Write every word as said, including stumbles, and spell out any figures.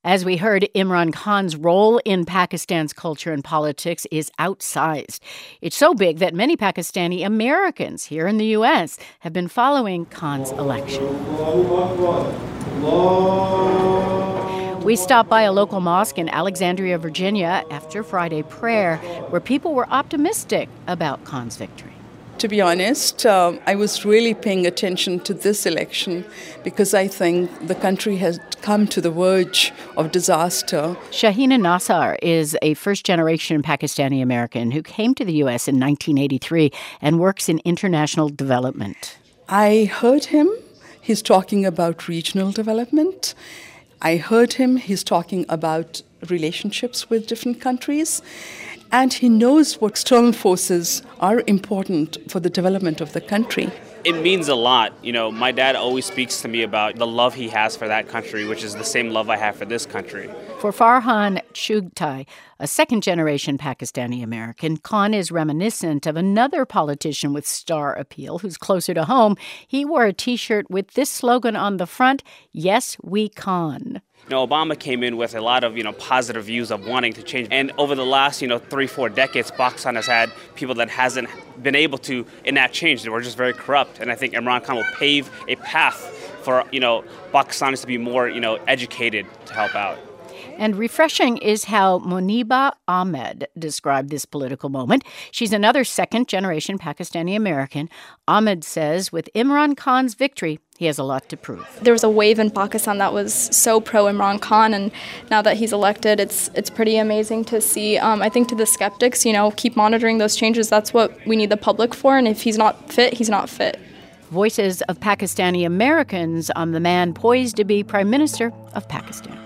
As we heard, Imran Khan's role in Pakistan's culture and politics is outsized. It's so big that many Pakistani Americans here in the U S have been following Khan's election. We stopped by a local mosque in Alexandria, Virginia, after Friday prayer, where people were optimistic about Khan's victory. To be honest, um, I was really paying attention to this election because I think the country has come to the verge of disaster. Shahina Nassar is a first-generation Pakistani American who came to the U S in nineteen eighty-three and works in international development. I heard him. He's talking about regional development. I heard him. He's talking about relationships with different countries. And he knows what external forces are important for the development of the country. It means a lot. You know, my dad always speaks to me about the love he has for that country, which is the same love I have for this country. For Farhan Chugtai, a second-generation Pakistani American, Khan is reminiscent of another politician with star appeal who's closer to home. He wore a T-shirt with this slogan on the front, "Yes, we Khan." You know, Obama came in with a lot of, you know, positive views of wanting to change. And over the last, you know, three, four decades, Pakistan has had people that hasn't been able to enact change. They were just very corrupt. And I think Imran Khan will pave a path for, you know, Pakistanis to be more, you know, educated to help out. And refreshing is how Muniba Ahmed described this political moment. She's another second-generation Pakistani American. Ahmed says with Imran Khan's victory, he has a lot to prove. There was a wave in Pakistan that was so pro-Imran Khan, and now that he's elected, it's it's pretty amazing to see. Um, I think to the skeptics, you know, keep monitoring those changes. That's what we need the public for, and if he's not fit, he's not fit. Voices of Pakistani Americans on the man poised to be Prime Minister of Pakistan.